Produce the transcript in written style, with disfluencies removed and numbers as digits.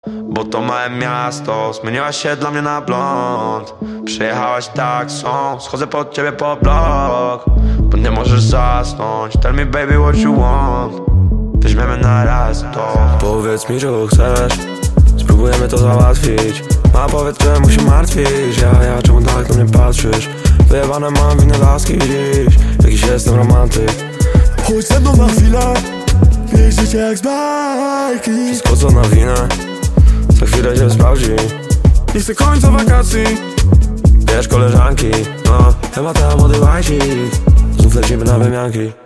Bo to małe miasto, zmieniłaś się dla mnie na blond. Przyjechałaś taksą, schodzę pod ciebie po blok. Bo nie możesz zasnąć, tell me baby what you want. Weźmiemy na raz to. Powiedz mi czego chcesz, spróbujemy to załatwić. A powiedz czemu się martwisz, ja czemu tak na mnie patrzysz. Wyjebane mam winne laski dziś, jakiś jestem romantyk. Chodź ze mną na chwilę, miej życie jak z bajki. Wszystko co na winę, za chwilę się sprawdzi. Nie chcę końca wakacji. Wiesz koleżanki, no, chyba ta młody łajcik. Znów lecimy na wymianki.